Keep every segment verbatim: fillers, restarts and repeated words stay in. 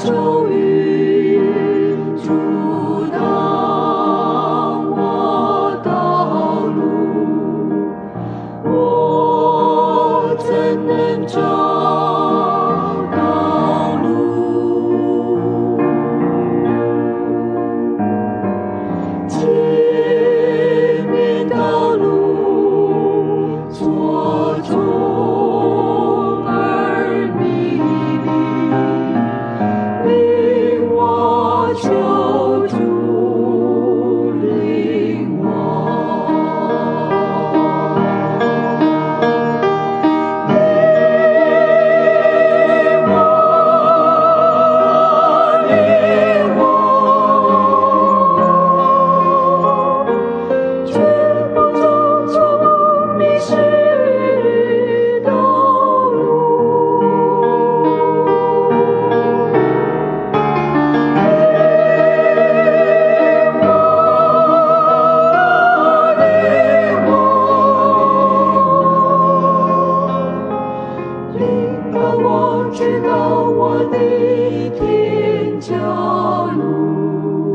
咒语阻挡我道路，我怎能找到路？前面道路错综而密密，领我救主，领我。我知道我的天家路，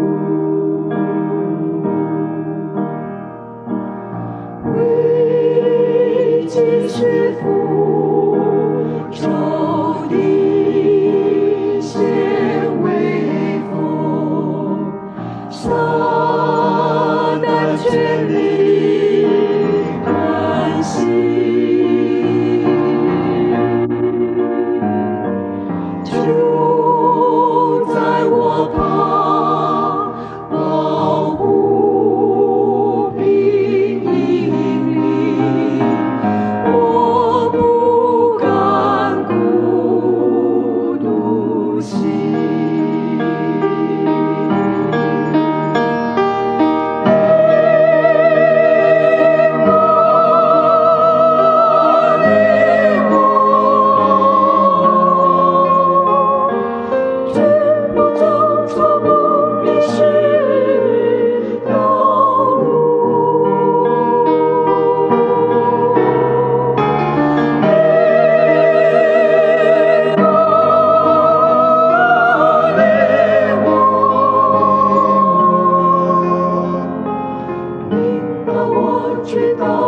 为今世福仇敌先威风，撒旦权力安息。主在我旁，保护并引领，我不敢孤独行。我知道。